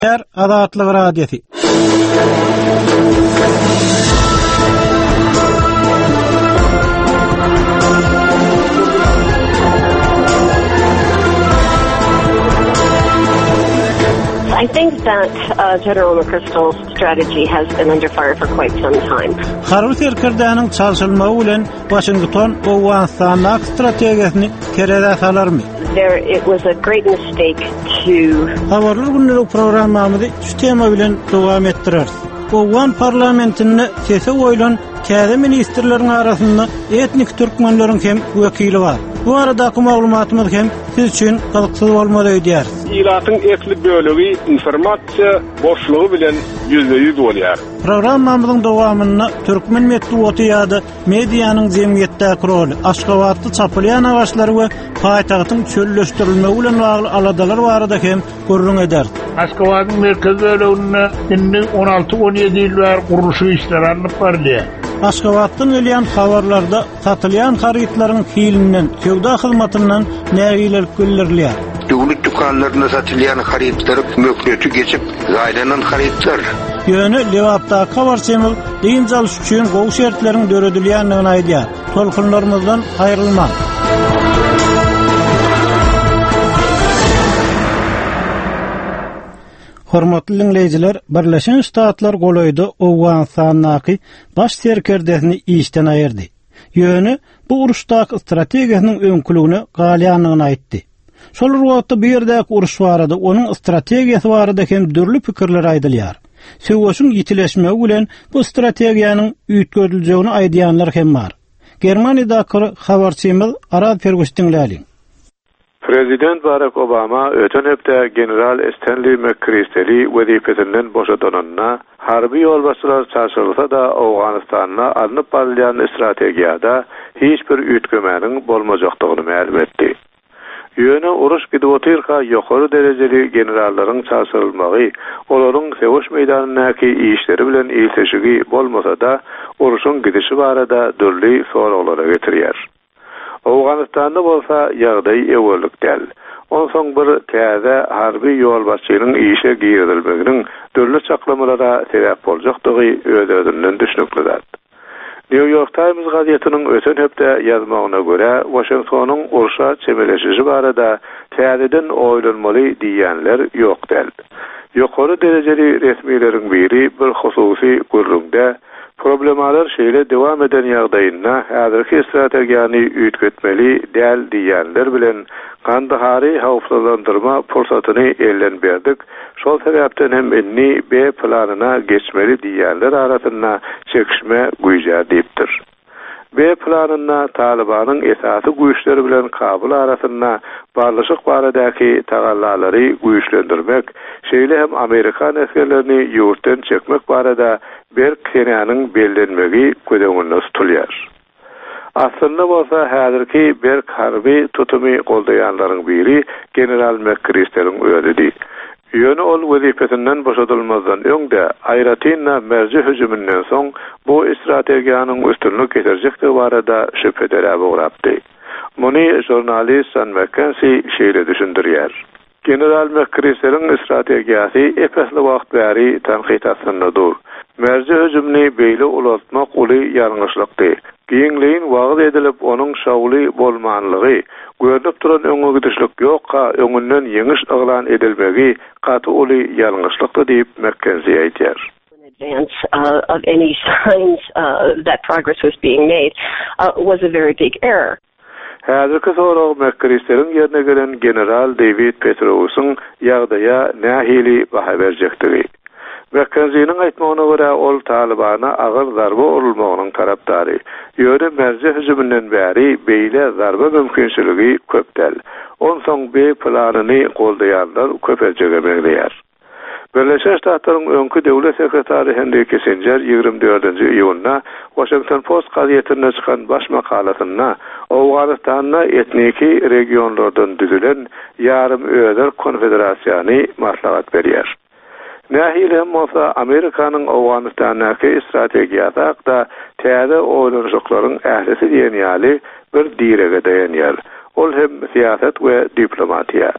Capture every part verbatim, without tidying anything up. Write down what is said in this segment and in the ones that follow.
Azatlyk Radiosi. I think that uh, General McChrystal's strategy has been under fire for quite some time. Harun Serkerdanın çalışılmağı bilen Washington o Afganistan stratejisini kerede salarmy? There, it was a great mistake to. Habarlar günlük programmamızı şu tema bilen devam ettireriz. Afgan parlamentinde sese oylan käze ministerlerin arasında etnik Türkmenlerin hem vekili var. Bu arada maglumatymyz hem siz üçin gyzyksyz bolmaly diýär. Ýylatyň etli bölegi informasiýa boşlugy bilen yüzde yüz bolýar. Programmamyzyň dowamyny türkmen medeniýeti ýa-da mediýanyň jemgyýetdäki roly, Aşgabatda çapylýan agaçlary we paýtagtyň çölleşdirilmegi bilen bagly aladalar barada hem görüň eder. Aşgabatyň merkez böleginde indi on alty on ýedi ýyllar gurulşy işleri alyp bardy. Aşgabatdan gelýän habarlarda satylýan harytlaryň hilininden, söwda hyzmatyndan nägiler küllerler. Döwlet dükanlaryna satylýan harytlar mökleti geçip gaýlanan harytlar. Ýöne Lewapda kawarçymyl diýinjal üçin gowy şertleriň döredilýändigini aýdýar. Tolkunlarymyzdan aýrylma. Hormatly dinleyijiler, Birleşen Ştatlar golaýdy Awganistanyň baş serkerdesini işden aýyrdy. Ýöne bu uruşdaky strategiýasynyň öňküligini galýanlygyny aýtdy. Şol wagtda bir ýerdäki uruş barada, onuň strategiýasy barada hem dürli pikirler aýdylýar. Söwüşiň ýitileşmegi bilen bu strategiýanyň üýtgediljegini aýdýanlar hem bar. Germaniýadaky habarçymyz Arad Ferguson. Prezident Barack Obama öten hepde General Stanley McChrystal'i wezipesinden boşadanyna harbi ýolbaşçylar çarşylsa da Awganistanyna alınıp barylýan strategiýada hiç bir üýtgemeniň bolmajakdygyny ma'lum etdi. Ýöne uruş gidýotyrka ýokary derejeli generallaryň çarşylmagy, olaryň sewuş meýdanyndaky işleri bilen ilteşigi bolmasa da uruşyň gidişi barada dürli soraglary getirýär. Awganistanda bolsa ýagdaý ewellik däl. Onsoň bir täze harbi ýolbaşçylygyň işe giýirilmeginiň dürli çaklamalara sebäp boljakdygy öz-özünden düşnüklidir. New York Times gazetynyň öten hepde ýazmagyna görä, Washingtonyň urşa çemeleşigi barada täzeden oýlanmaly diýenler ýok däl. Ýokary derejeli resmiýetleriň biri bir hususy gurrunda problemalar şeýle dewam eden ýagdaýynda häzirki strategiýany üýtgetmeli däl diýenler bilen Kandahary hawfsuzlandyrma pursatyny elden berdik. Şol sebäpden hem inni B planyna geçmeli diýenler arasynda çekişme güýjär diýipdir. B planyna Talibanyň esasy güýçleri bilen Kabul arasynda barlyşyk baradaky tagallalary güýçlendirmek, şeýle hem Amerikan askerlerini ýurtdan çekmek barada bir kenanyň bellenmegi ködeňinde tutulýar. Aslında bolsa häzirki bir harby tutumy goldaýanlaryň biri General McChrystal'yň öýüdi. Ýöne ol wezipesinden boşadylmazdan öňde Aýratynna merji hüjümünden soň bu strategiýanyň üstünlük getirjekdigi barada şüpheler ugrapdy. Muny jurnalist San McKenzie şeýle düşündirýär. General McChrystal'yň strategiýasy epesli wagt bäri tanqid atyndadyr. Merji hüjümni beýle ulatmak uly ýalňyşlykdy. Giňliň wagt edilip onuň şawly bolmanlygy, görnüp duran öňe gidişlik ýokka öňünden ýeňiş aglan edilmegi gaty uly ýalňyşlykdy diýip McKenzie aýtýar. Advance uh, of any signs uh, that progress was being made uh, was a very big error. Häzirki sorag McChrystal'yň ýerine gelen General David Petraeus'un ýagdaýa nähili baha berjekdigi. McKenzie'nin aýtmagyna görä ol Talibana agyr zarba urulmagynyň tarapdary. Ýöne merji hüjümünden bäri beýle zarba mümkinçiligi köpdäl. Onsoň B planyny goldaýanlar köpelçege berýär. Birleşen Ştatlaryň öňkü döwlet sekretary Henry Kissinger ýygrimi dördünji iýulda Washington Post gazetinde çykan baş makalatynda Awganistanyna etniki regionlardan düzülen ýarym öýler konfederasiýany maslahat berýär. Nähilem bolsa Amerikanyň Awganistanyňky strategiýasy hakda täze oýlanjyklaryň ählisi diýen ýaly bir direge daýanýar. Ol hem siýasat we diplomatiýa.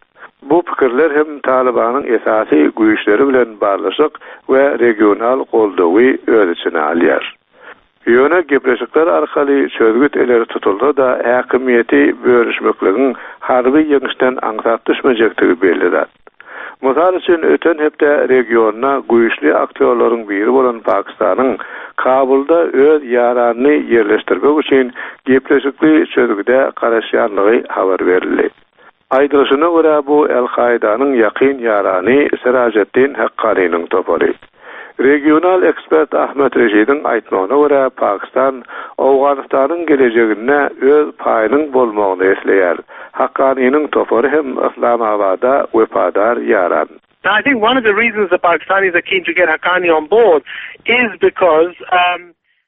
Bu pikirler hem Talibanın esasy güýçleri bilen barlaşyk we regional goldawy öz içine alýar. Ýöne gepleşikler arkaly çözgüt eleri tutuldy da häkimiýeti bölüşmekligiň harby ýeňişden aňsat düşmejekdigi bellidir. Mysal üçin öten hepde regionna güýçli aktörlaryň biri bolan Pakistanyň Kabulda öz ýaranyny ýerleşdirmek üçin gepleşikli çözgüde garaşýanlygy habar berildi. Aýdyryşyna görä bu El-Kaidanyň ýakyn ýarany Sirajettin Haqqaniň topary. Regional ekspert Ahmet Reşidin aýtmagyna görä Pakistan Awganystanyň gelejegine öz paýynyň bolmagyny esleýär. Haqqaniň topary hem Islamabadda wepadar ýaran. I think one of the reasons the Pakistanis are keen to get Haqqani on board is because um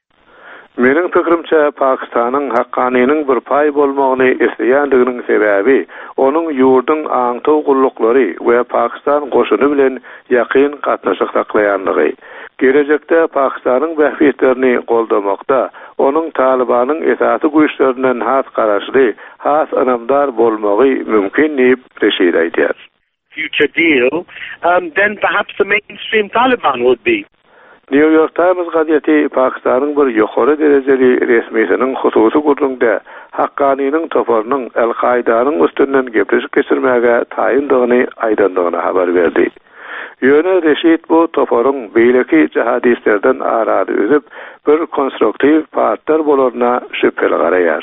Mening pikirimçe Pakistanyň Haqqaniň bir paý bolmagyny esleýändiginiň sebäbi onuň ýurdun aňtaw gullukları we Pakistan goşuny bilen ýakyn gatnaşyk saklaýanlygy. Gelecekde Pakistanyň bähbetlerini goldamakda onuň Talibanyň esasy güýçlerinden has garaşly, has anamdar bolmagy mümkin diýip Reşid aýdýar. Future deal, um, then perhaps the mainstream Taliban would be. New York Times gazetesi Pakistanyň bir ýokary derejeli resmiýetiniň hususy gurulunda Haqqaniň toparynyň El-Kaidanyň üstünden gepleşik geçirmäge taýyndygyny aýdandygyny habar berdi. Ýöne Reşid bu toparyň beýleki jihadistlerden arady özüp bir konstruktiw partner bolaryna şüpheli garaýar.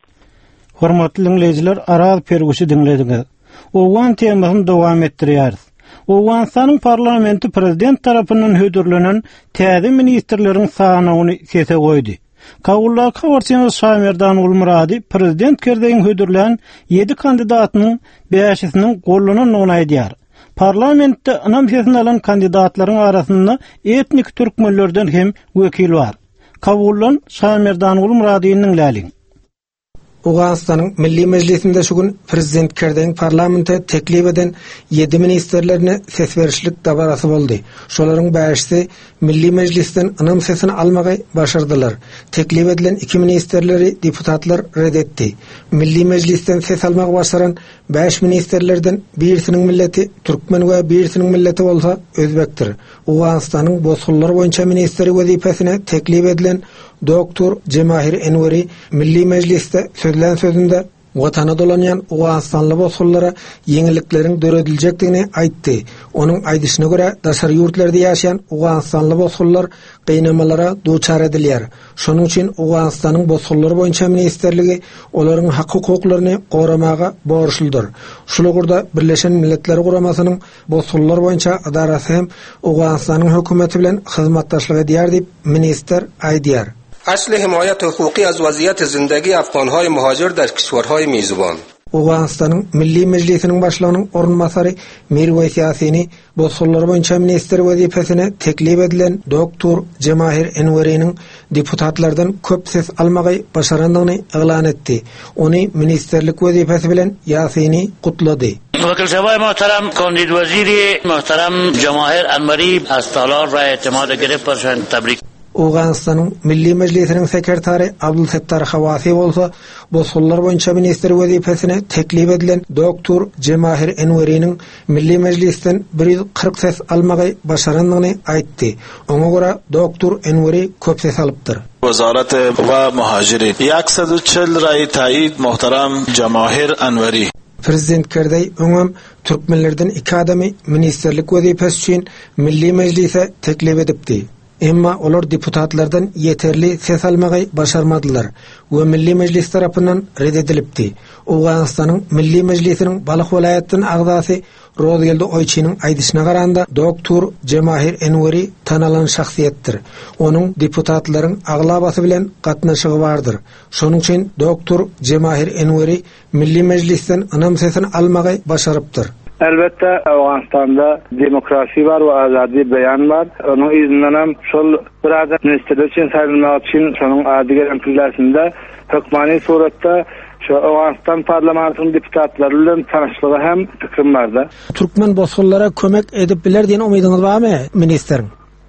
Hormatly dinleýijiler, Aral Perguşy dinlediňiz. Owan temasyny dowam etdirýäris. Awganistanyň parlamenti prezident tarapyndan hödürlenen täze ministrleriň sanawyny sese goýdy. Kabulda Kawarçyny Şamerdan Ulmurady prezident kerdeýin hödürlen yedi kandidatynyň beşisiniň gollanyny aýdýar. Parlamentde anam sesini alan kandidatlaryň arasynda etnik türkmenlerden hem wekil bar. Kabuldan Şamerdan Ulmuradynyň läliň. Awganistanyň Milli Mejlisinde şu gün prezident kerdeň parlamente teklip eden yedi ministrlerine ses berişlik dabarasy boldy. Şolaryň beşisi Milli Mejlisden anam sesini almagy başardylar. Teklip edilen iki ministrleri deputatlar redetdi. Milli Mejlisden ses almagy başaran beş ministrlerden birisiniň milleti türkmen we birisiniň milleti bolsa özbekdir. Awganistanyň bozgullar boýunça ministri wezipesine teklip edilen Doktor Cemahir Enweri Milli Mejlisde söylenen sözünde watana dolanyan Awganistanly bozgullara yeňillikleriň dörediljekdigini aýtdy. Onuň aýdyşyna görä daşary ýurtlarda ýaşaýan Awganistanly bozgullar gynamalara duçar edilýär. Şonuň üçin Awganistanyň bozgullar boýunça ministerligi olaryň hak hukuklaryny goramaga borçludur. Şulagurda Birleşen Milletler Guramasynyň bozgullar boýunça adarasy hem Awganistanyň hökümeti bilen hyzmatdaşlyk edýär diýip minister aýdýar. اصل حمایت حقوقی از وضعیت زندگی افغان‌های مهاجر در کشورهای میزبان. Awganistanyň Milli Mejlisiniň başlygynyň orunmasary Mirweys Ýasyny bozgullar boýunça minister wezipesine teklip edilen Doktor Cemahir Enweriň deputatlardan köp ses almagy başarandygyny eglan etdi. Ony ministerlik wezipesi bilen Ýasyny gutlady. وکیل صاحب محترم کاندید وزیری محترم جماهیر انوری از تالار را اعتماد گرفت پرشان تبریک. Awganistanyň Milli Mejlisiniň sekretary Abdulsettar Hawasi bolsa bozgullar boýunça minister wezipesine teklip edilen Doktor Cemahir Enweriň Milli Mejlisden bir yüz kırk ses almagy başarandygyny aýtdy. Oňa görä Doktor Enweri köp ses alypdyr. وزارت و مهاجرین صد و چهل رای تایید محترم جماهیر انوری. Prezident kerdeý öňem türkmenlerden iki adamy ministerlik wezipesi üçin Milli Mejlise teklip edipdi. Emma olar deputatlardan yeterli ses almagy başarmadylar we Milli Mejlis tarapyndan reddedilipdi. Awganistanyň Milli Mejlisiniň Balyk welaýatynyň agzasy Rozgelde Oyçynyň aýdyşyna garanda Doktor Cemahir Enweri tanalan şahsiýetdir. Onuň deputatlaryň aglabasy bilen gatnaşygy bardyr. Şonuň üçin Doktor Cemahir Enweri Milli Mejlisden anam sesini almagy başarypdyr. Elbette Afganistan'da demokrasi var ve azadi beyan var. Onun izinden hem şol biraz ministerler için sayılmak için şunun adi gelen pillesinde hükmani surette şu Afganistan parlamentinin deputatlarıyla tanışlığı hem fikrim vardı. Türkmen bozgullara kömek edip biler diyen umidiniz var mı ministerim?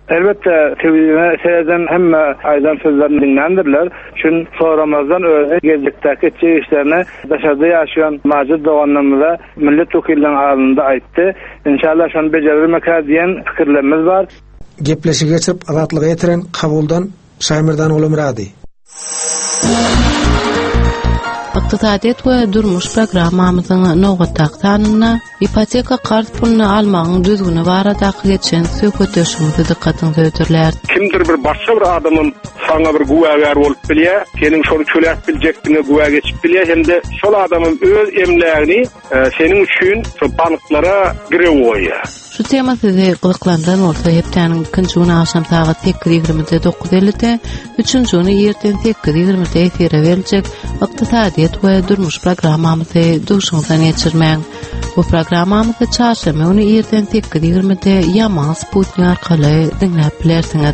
Elbette televizyona seyreden hem aydan sözlerini dinlendirler. Çünkü soramazdan öyle gelecekteki işlerine dışarıda yaşayan Macit Doğan'la millet vekillerinin ağzında ayttı. İnşallah şunu becerilmek diyen fikirlerimiz var. Gepleşi geçip azatlığa yetiren kabuldan Şaymirdan Ulumradi. Iqtisadiyet we durmuş programmamyzyň nowgatdaktanına ipoteka kart pulunu almagyň düzgüni barada geçen söhbetleşmede dikkatinizi ötürler. Kimdir bir başga bir adamın sana bir güwäger bolup bilýär, senin şonu çöläp biljekdiňe güwä geçip bilýär, hemde şol adamın öz emlägini senin üçin şu banklara girip goýýar. Şu tema sizi gyzyklandan bolsa heptäniň ikinji güni akşam saat sekiz ýigrimide dokuz ellide, üçünji güni ýerden sekiz ýigrimide efire beriljek Iqtisadiyet we durmuş programmamyzy duşuňyzdan geçirmäň. Bu programmamyzy çarşamba güni ýerden sekiz ýigrimide ýa-ma Sputnik arkaly dinläp bilersiňiz.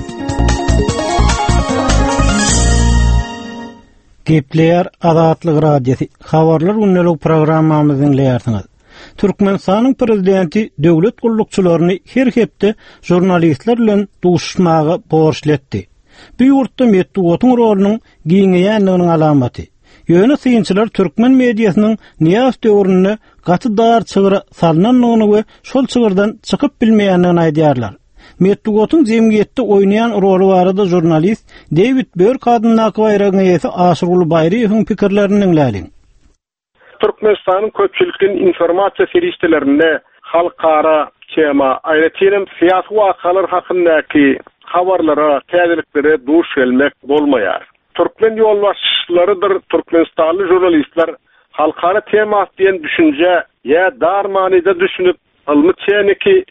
Gepler Azatlyk radiosi habarlar günnelik programmamyzy dinleýärsiňiz. Türkmenistanyň prezidenti döwlet gullukçylaryny her hepde jurnalistler bilen duşmagy borçletdi. Bu ýurtda medeniýetiň rolunyň giňeýänliginiň alamaty. Ýöne synçylar türkmen mediasynyň niýas döwrüne gaty dar çygyra salnanyny we şol çygyrdan çykyp bilmeýänligini aýdýarlar. Medeniýetiň jemgyýetde oýnaýan rolu barada jurnalist David Börk adyndaky baýragyň eýesi Aşyr Bayraýewiň pikirlerini dinlädiň. Türkmenistan'ın köpçülükün informasya seriştelerine halkara tema ayrıca siyasi vakalar hakkındaki haberlere, tezliklere duş gelmek olmayar. Türkmen yolbaşçılarıdır Türkmenistanlı jurnalistler halkara tema diyen düşünce ya darmanida düşünüp almı çeneki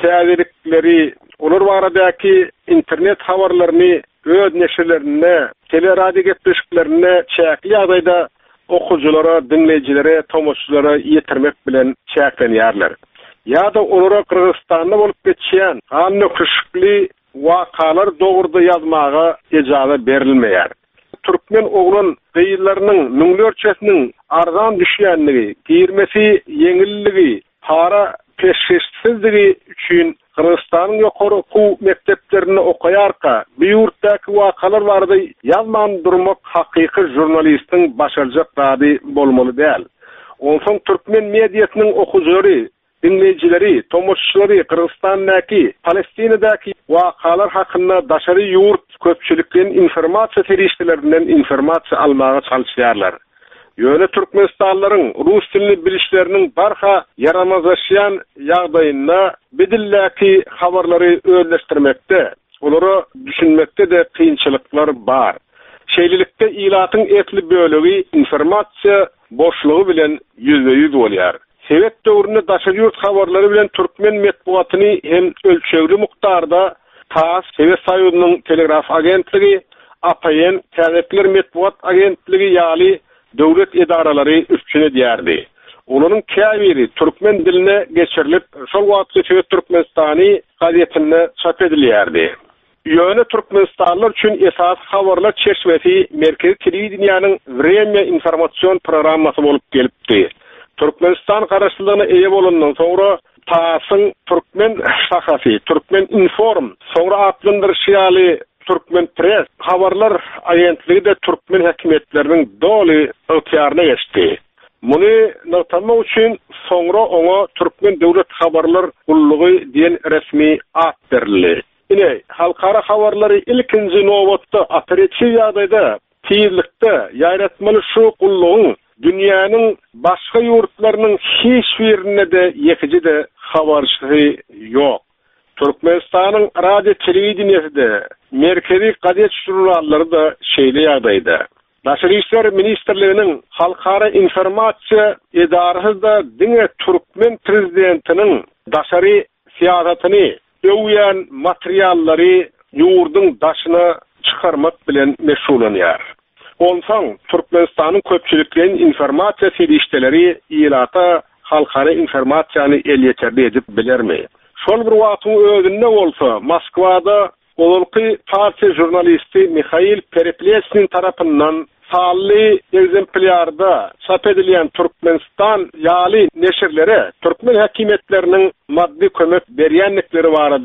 tezlikleri olur varadaki internet haberlerini öz neşirlerine, teleradyo getişiklerine çekli adayda okuculara, dinleyicilere, tomoşçulara yetirmek bilen çäklenýärler. Ya da onlara Kırgızstanda bolup geçýän anny kışykly wakalar dogurda yazmaga ijazat berilmeýär. Türkmen oğlan beýlerini müňlerçesiniň arzan düşýänligi, girmesi yeňilligi, para peşkeşsizligi üçin Kırgızstanyň ýokary okuw mekteplerini okaýarka, bu ýurtdaky wakalar barada ýazman durmak hakyky jurnalistiň başarjak zady bolmaly däl. Onsoň türkmen mediasynyň okuwçylary, dinleýijileri, tomoşçylary Kırgızstandaky, Palestinadaky wakalar hakynda daşary ýurt köpçülikden informasiýa serişdelerinden informasiýa almaga çalyşýarlar. Ýöne Türkmenistanlaryň rus dilini bilişleriniň barha yaramazlaşýan ýagdaýynda bedilläki habarlary özleşdirmekde, olary düşünmekde de kynçylyklar bar. Şeýlelikde ilatyň etli bölegi informasiýa boşlugy bilen ýüzde ýüz bolýar. Sowet döwründe daşary ýurt habarlary bilen türkmen medeniýatyny hem ölçegli mukdarda T A S, Sowet Soýuzynyň telegraf agentligi, A P N, Käzetler Medeniýet agentligi ýaly döwlet edaralary üstüne diýärdi. Olaryň käbiri türkmen diline geçirilip, şol wagtda Sowet Türkmenistany gazetinde çap edilýärdi. Ýöne Türkmenistanlar üçin esas habarlar çeşmesi merkezi telewizionyanyň Время informasiýon programmasy bolup gelipdi. Türkmenistan garaşlygyna eýe bolandan soňra T A S-yň Türkmen şahasy, Türkmen Inform, soňra atlandyrşýaly Türkmen Press habarlar agentligi de Türkmen häkimetleriniň doly ötýärine geçdi. Muny notama üçin soňra oňa Türkmen döwlet habarlar gullugy diýen resmi at berildi. Ine halkara habarlary ilkinji nowatda operativ ýagdaýda tezlikde ýaýratmaly şu gullugyň dünýäniň başga ýurtlarynyň hiç birine de ýekiji de habarçy ýok. Türkmenistanyň radio telewizionyasynda merkezi gazet jurnallary da şeýle ýagdaýda. Daşary işler ministrliginiň halkara informasiýa edarasy da diňe Türkmen prezidentiniň daşary siýasatyny öwýän materiallary ýurdun daşyna çykarmak bilen meşgulanýar. Onsoň Türkmenistanyň köpçülikden informasiýa serişdeleri ilata halkara informasiýany elýeterli edip bilermi? Şol bir wagtyň özünde bolsa, Moskwada Olky partiýa jurnalisti Mikhail Pereplesnin tarapyndan sally egzemplarda çap edilýän Türkmenistan ýaly neşirlere Türkmen häkimetleriniň maddi kömek berýänlikleri barada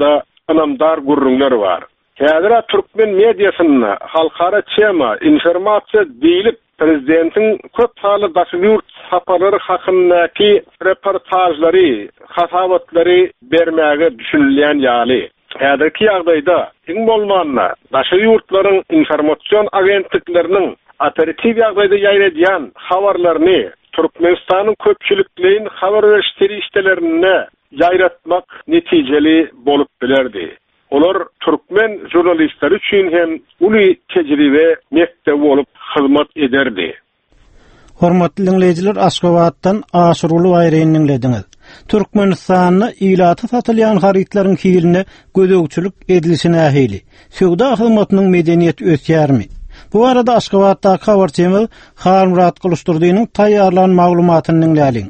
anamdar gurrunlar var. Häzir Türkmen mediasyny halkara tema informasiya diýilip prezidentin köp saly daşyurt saparlary hakyndaky reportajlary, hasabatlary bermäge düşünilýän ýaly. Häzirki ýagdaýda iň bolmanyna daşyurtlaryň informasiýon agentlikleriniň operativ ýagdaýda ýaýradýan habarlaryny Türkmenistanyň köpçülikliğin habar beriş terişdelerine ýaýratmak netijeli bolup bilerdi. Olar Türkmen jurnalistleri üçin hem uly tejribe mektebi bolup hyzmat ederdi. Hormatly dinleyijiler, Aşgabatdan Aşuruly Baýryny dinlediňiz. Türkmenistanyny ilaty satylýan haritlaryň kiýiline gözegçilik edilişine ähili. Söwda hyzmatynyň medeniýet ösýärmi? Bu arada Aşgabatda habarçymyz Halmrat Kılıçdaroğlu'nun taýýarlanan maglumatyny dinläliň.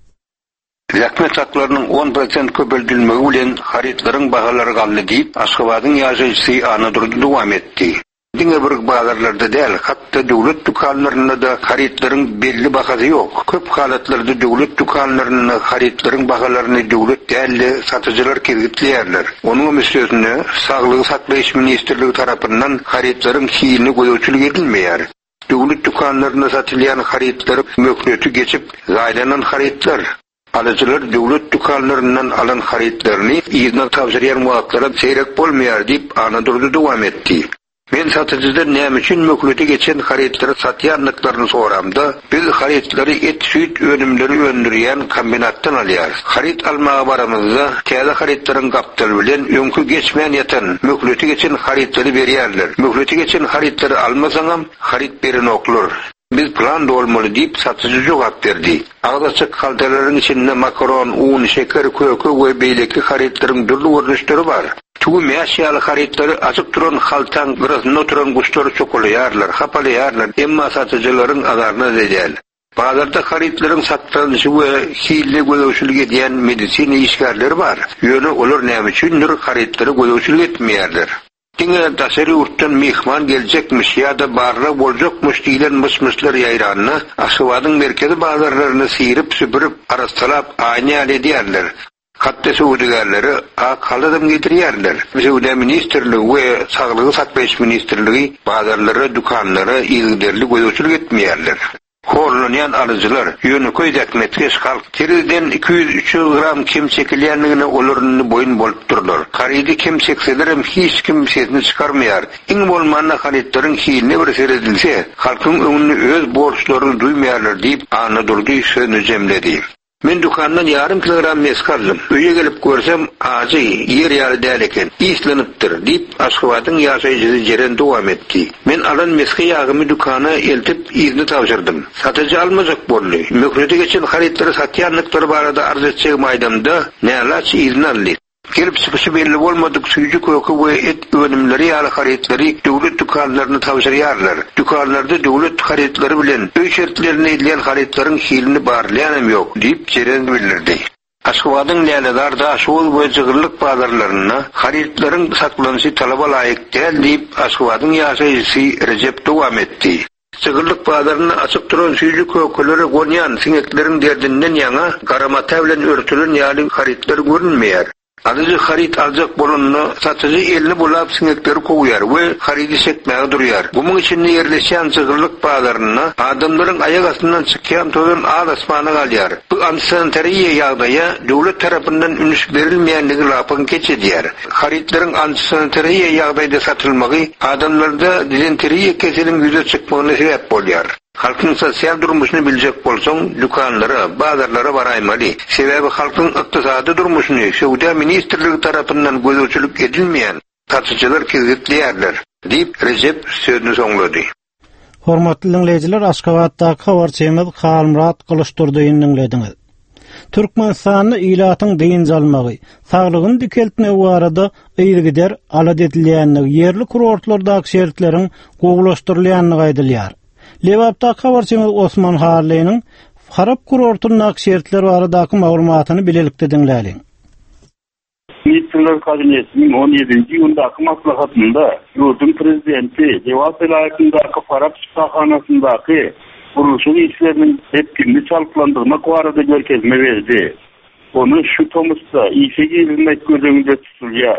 Rahmet haklarının on prosent köpeltilmegi bilen haritlaryň bahalary galdy diýip Aşgabatyň ýaşaýjysy Anadolu'da dowam etdi. Diňe bir bazarlarda däl, hatda döwlet dukanlarynda da haritlaryň belli bahasy ýok. Köp halatlarda döwlet dukanlarynyň haritlaryň bahalaryny döwlet däl satyjylar kirgitleýärler. Onuň meseleçini Saglyk saklaýyş ministrligi tarapyndan haritlaryň kiýini goýuwçylyk edilmeýär. Döwlet dukanlaryna satylýan haritlar mökneti geçip gaýlanan haritlar. Alıcılar döwlet dukanlaryndan alan haritlaryny ýygyna tapşyrýan wagtlara seýrek bolmaýar diýip Anadolu'da dowam etdi. Men satyjydan näme üçin mökleti geçen haritlary satýanlyklaryny soramda, biz haritlary et süýt önümleri öndürýän kombinatdan alýar. Harit almaga baramyzda täze haritlaryň gapdaly bilen öňkü geçmän ýatan mökleti geçen haritlary berýärler. Mökleti geçen haritlary almasaňam harit beren oklar. Biz plan dolmaly diýip satyjy jogap berdi. Agdaçyk haltalaryň içinde makaron, un, şeker, kökü we beýleki haritlaryň dürli görnüşleri bar. Tuğ meşyalı haritlary açyk duran haltaň biraz oturan guşlary çokolýarlar, hapalýarlar, emma satyjylaryň azaryna zedýär. Bazarda haritlaryň satlanyşy we hille goýuwçylyk edýän medisina işgärleri bar. Ýöne olar näme üçindir haritlary goýuwçylyk etmeýärler. Diňe daşary urtdan mehman geljekmiş ýa-da barra boljokmuş diýilen mysmyslar ýaýranyna Aşgabatyň merkezi bazarlaryny sirip süpürüp arastalap aýnýal edýärler. Hatda söwdägerleri a kaladym getirýärler. Söwde ministrligi we Saglyk saklaýyş ministrligi bazarlara, dukanlara ýygyderli goýuwçylyk etmeýärler. Horlanyan alıcılar ýöne köýdäkmetge halk teriden iki yüz üç yüz gram kim çekilýänligine olaryny boyun bolup durlar. Haridi kim çekselerem hiç kim sesini çykarmaýar. Iň bolmanda haritlaryň hiline bir seredilse, halkyň öňünde öz borçlaryny duýmaýarlar diýip Anadolu'da söýni jemledi. Men dukandan yarım kilogram mesk aldım. Öýe gelip görsem azy ýer ýaly däl eken. Islenipdir diýip Aşgabatyň ýaşaýjysy jeren dowam etdi. Men alan meski ýagymy dukana eltip izni tapşyrdym. Satyjy almajak boldy. Mökreti geçen haritlary satýanlyklary barada arz etjek maýdamda nälaç izni aldy. Gelip çıkışı belli bolmadyk süýjü kökü we et önümleri ýaly haritlary döwlet dukanlaryna tapşyrýarlar. Dukanlarda döwlet haritlary bilen öý şertlerini edilýän haritlaryň hilini barlaýanam ýok diýip jeren bildirdi. Aşgabatyň näledarda şol we jygyrlyk bazarlaryna haritlaryň saklanyşy talaba laýyk däl diýip Aşgabatyň ýaşaýjysy Recep dowam etdi. Jygyrlyk bazaryny açyk duran süýjü kökleri gonýan siňekleriň derdinden ýaňa garamata bilen örtülen ýaly haritlar görünmeýär. Adıcı harit alacak bolunny satyjy elini bulap siňekleri koýar we haridi sekmäge durýar. Bunun içinde ýerleşen jygyrlyk bazaryna adamlaryň aýak astyndan çykýan toýun ağ asmana galýar. Bu antisanitariýa ýagdaýa döwlet tarapyndan ünüş berilmeýänligi lapyň keçidýär. Haritlaryň antisanitariýa ýagdaýda satylmagy adamlarda dizenteriýa keseliň ýüze çykmagyna sebäp bolýar. Halkyň sosial durmuşyny biljek bolsaň, dukanlara, bazarlara baraýmaly. Sebäbi halkyň ykdysady durmuşyny Söwde ministrligi tarapyndan goýuwçylyk edilmeýän satyjylar kirgitleýärler diýip Recep sözüni soňlady. Hormatly dinleyijiler, Aşgabatda habarçymyz Halmrat Kılıçdaroğlu'ny dinlediňiz. Türkmenistanyny ilatyň diňe almagy, saglygyny dikeltme barada ýygyder alad edilýänligi, ýerli kurortlardaky şertleriň gowlaşdyrylýanyny aýdylýar. Lewapda habarçymyz Osman Harley'nin harap kurortunyň akşertleri baradaky maglumatyny bilelikde dinläliň. Ministrler Kabineti'nin on yedinci ýyldaky maslahatynda ýurdun prezidenti Jewap vilayatyndaky harap şifahanasyndaky gurulşy işleriniň etkinli çalklandyrmak barada görkezme berdi. Onu şu tomusda işe girilmek gözüňde tutulýar.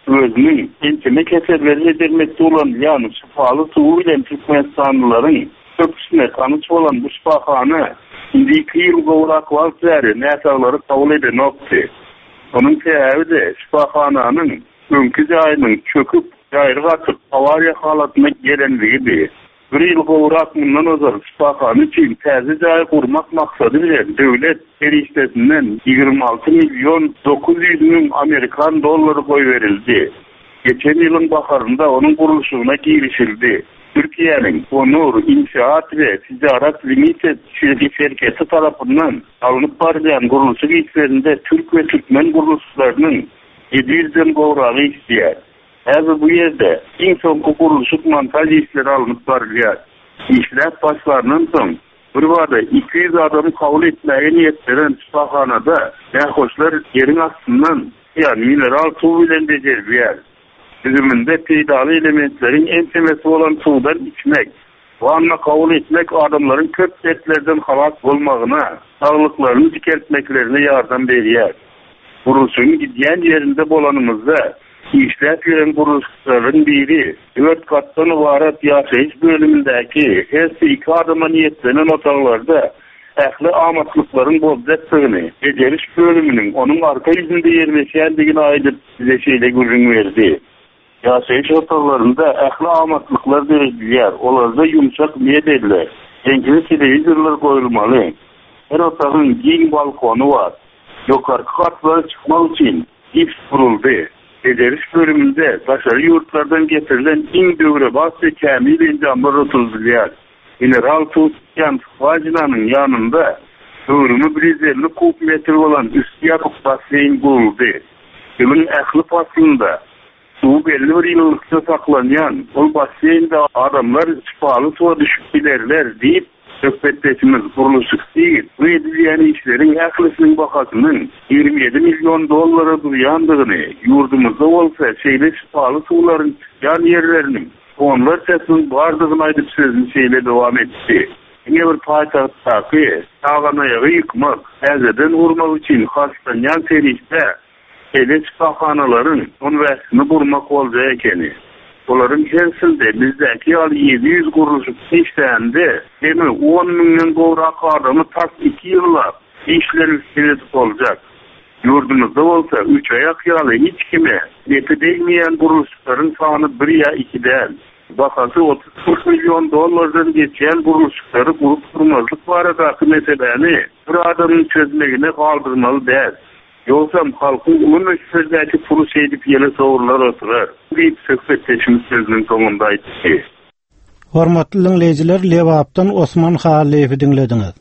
özünün enteme keserleri edilmekte olan yani şifalı suğu ile Türkmenistanlıların köpüsüne tanış olan bu şifahane şimdi iki yıl gavrak valtları nesarları kabul edemekti. Onun sebebi de şifahananın önkü ayının çöküp gayrı atıp avariya halatına gelenliğiydi. Bir yıl gavrak bundan özel şifahane için terzi cayı kurmak maksadı bilen devlet eriştesinden yirmi altı milyon dokuz yüz bin Amerikan doları koy verildi. Geçen yılın baharında onun kuruluşuna girişildi. Türkiye'nin Onur, İnşaat ve Ticaret Limited şirketi tarafından alınıp başlayan kuruluşu işlerinde Türk ve Türkmen kuruluşlarının yedi yüzden gavrağı isteyen. Hazır bu yerde en son kuruluşu montaj işleri alınıp başlayan. İşler başlarının son bir vada iki yüz adamı kabul etmeye niyetlenen şifahanada yahoşlar yerin aslından yani mineral su bilen de celbiyer. Düzümünde peydalı elementlerin en temesi olan sudan içmek, vanla kabul etmek adamların köp dertlerden halas olmağına, sağlıklarını dikeltmeklerine yardım veriyor. Kuruluşun gidiyen yerinde bolanımızda işlep yören kuruluşların biri, dört kattan ibaret yaşayış bölümündeki her iki adama niyetlenen otalarda ehli amatlıkların bozacaktığını, beceriş bölümünün onun arka yüzünde yerleşendiğine aydır size şeyle görün verdi. Yaşayış otalarında ehli amatlıklar dereceler, onlarda yumuşak niye dediler. Renkli televizörler koyulmalı. Her otağın giyin balkonu var. Yukarı katlara çıkmak için ips kuruldu. Beceriş bölümünde taşarı yurtlardan getirilen in dövre bas ve kamil incamlar otuzluyor. Mineral tutken vacinanın yanında dövrümü bir yüz elli kub metre olan üstü yapıp basleyin kuruldu. Yılın ehli faslında su belli bir yıllıkta saklanan o baseyinde adamlar şifalı suya düşüp giderler deyip söhbetleşimiz kuruluşuk değil. Bu edilen işlerin ehlisinin bakasının yirmi yedi milyon dolara duyandığını yurdumuzda olsa şeyle şifalı suların yan yerlerinin onlar sesinin vardığını aydıp sözünü şeyle devam etti. Yine bir payitahttaki sağan ayağı yıkmak, ezeden vurmak için hastaneyan serişte ele şifahanaların on versini vurmak olacağı ekeni. Onların içerisinde bizdeki al yedi yüz kuruluşu işlerinde demi on milyon gavrak adamı tak iki yılla işler üstüne olacak. Yurdumuzda olsa üç ayak yalı hiç kime neti değmeyen kuruluşların sağını bir ya iki değil. Bakası otuz kırk milyon dolardan geçen kuruluşları kurup kurmazlık varadaki meseleni bir adamın çözmegine kaldırmalı değil. Yoksa halkın ulu meşhurdaki pulu edip yeni soğurlar oturar. Deyip söhbetleşimiz sözünün sonundaydı ki. Hormatly dinleyijiler, Lewapdan Osman Halifi dinlediniz.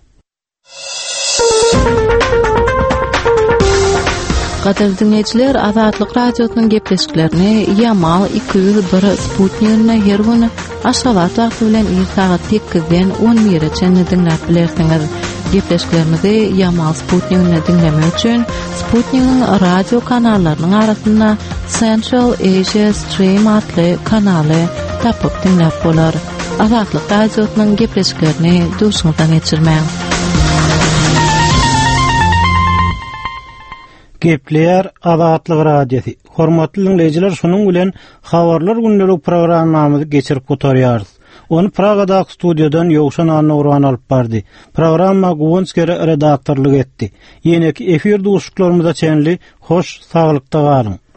Qadir dinleyijiler, Azatlyk radiosynyň gepleşiklerini Yamal iki yüz bir Sputnik'ne her gün aşgabat wagty bilen bir saat sekizden on bir'e dinläp bilersiňiz. Gepleşiklerimizi Yamal Sputnik'ne dinlemek üçin Sputnik'in radio kanallarynyň arasynda Central Asia Stream adly kanaly tapyp dinläp bolar. Azatlyk radiosynyň gepleşiklerini duşuňyzdan geçirmäň. Gepleýär Azatlyk radiosi. Hormatly dinleyijiler, şonuň bilen habarlar gündelik programmamyzy geçirip gotarýarys. Onu Praga'daki studyodan Yokşan Annuran alıp bardy. Programma Guwonskere redaktorluk etdi. Ýene-ki efir duşuklarymyza çenli hoş, sagylykda galyň.